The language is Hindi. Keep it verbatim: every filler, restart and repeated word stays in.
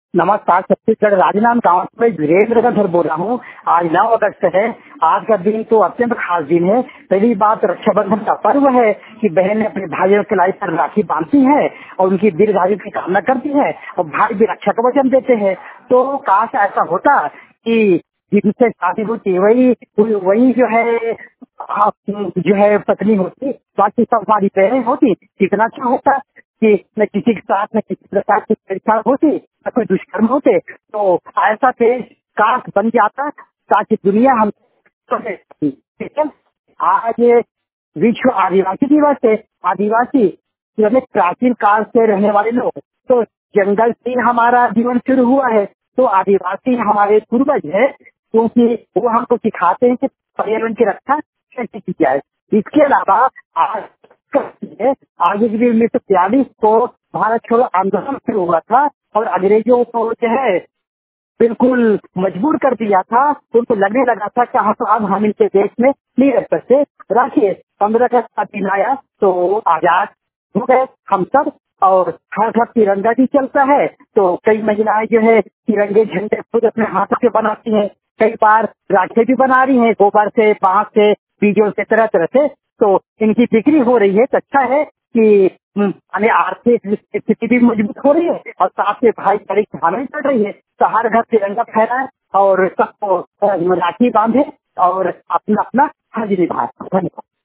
नमस्कार, छत्तीसगढ़ राजनांदगांव गाँव से वीरेंद्र गंधर बोल रहा हूँ। आज नौ अगस्त है। आज का दिन तो अत्यंत खास दिन है। पहली बात, रक्षाबंधन का पर्व है कि बहन अपने भाइयों के लाई पर राखी बांधती है और उनकी दीर्घायु की कामना करती है और भाई भी रक्षा का वचन देते हैं। तो काश ऐसा होता कि जिनसे शादी होती वही वही जो है आप जो है पत्नी होती, बाकी सब हमारी बहनें होती। कितना अच्छा होता कि न किसी के साथ न किसी प्रकार की परेशान होती, न कोई दुष्कर्म होते। तो ऐसा देश काश बन जाता ताकि दुनिया हम ठीक है। आज विश्व आदिवासी दिवस है। आदिवासी यानी प्राचीन काल से रहने वाले लोग, तो जंगल से हमारा जीवन शुरू हुआ है। तो आदिवासी हमारे पूर्वज है, क्योंकि वो हमको सिखाते हैं कि पर्यावरण की रक्षा कैसे की जाए। इसके अलावा आज आगे भी उन्नीस सौ बयालीस को भारत छोड़ो आंदोलन शुरू हुआ था और अंग्रेजों को जो है बिल्कुल मजबूर कर दिया था। उनको लगने लगा था कि हाँ, तो अब हम इनके देश में नहीं रह सकते। राखिए पंद्रह अगस्त का दिन आया तो आजाद हो गए हम सब, और हर घर तिरंगा भी चलता है। तो कई महिलाएं जो है तिरंगे झंडे खुद अपने हाथों से बनाती हैं। कई बार राखी भी बना रही हैं गोबर से, बांस से, बीजों से, तरह तरह से। तो इनकी बिक्री हो रही है। तो अच्छा है कि हमें आर्थिक स्थिति भी मजबूत हो रही है और साथ में भाईचारे की भावना बढ़ रही है। तो हर घर तिरंगा फहराए और सबको राखी बांधे और अपना अपना हज निभाए। धन्यवाद।